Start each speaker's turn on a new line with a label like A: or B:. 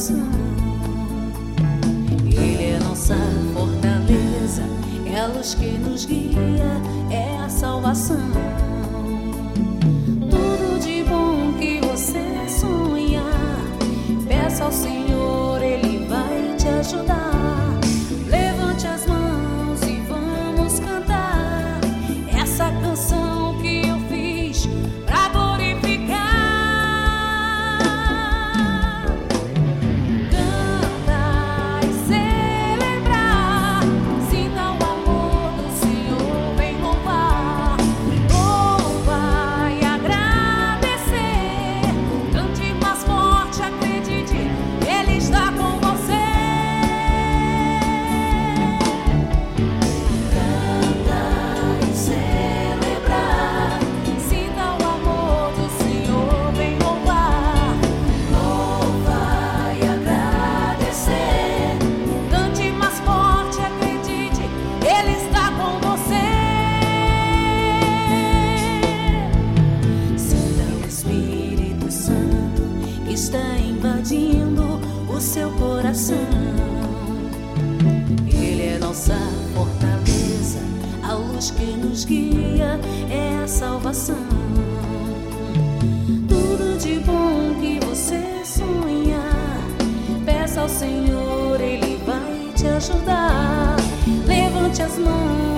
A: coração. Ele é nossa fortaleza, é a luz que nos guia, é a salvação. Tudo de bom que você sonhar, peça ao Senhor, Ele vai te ajudar. Levante as mãos e vamos cantar essa canção que eu fiz pra glorificar. Canta e celebrar, sinta o amor do Senhor, vem louvar. Louva e agradecer, cante mais forte, acredite, Ele está com você. Canta e celebrar, sinta o amor do Senhor, vem louvar. Louva e agradecer, cante mais forte, acredite, Ele está com você. Sinta o Espírito Santo que está invadindo o seu coração. Ele é nossa fortaleza, a luz que nos guia, é a salvação. Tudo de bom que você sonhar, peça ao Senhor, Ele vai te ajudar. Levante as mãos